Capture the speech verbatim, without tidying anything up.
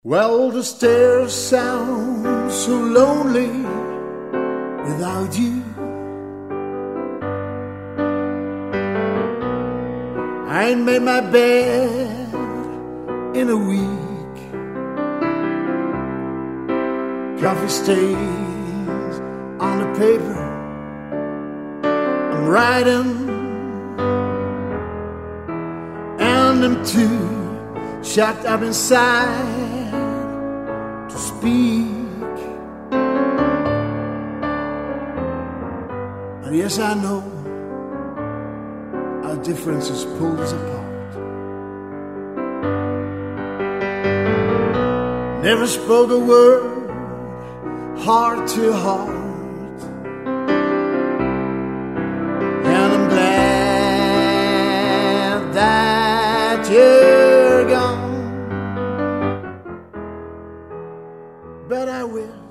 Well, the stairs sound so lonely without you. I ain't made my bed in a week. Coffee stains on the paper I'm writing, and I'm too shut up inside to speak. And yes, I know our differences pulled us apart. Never spoke a word, heart to heart. And I'm glad that you're gone, but I will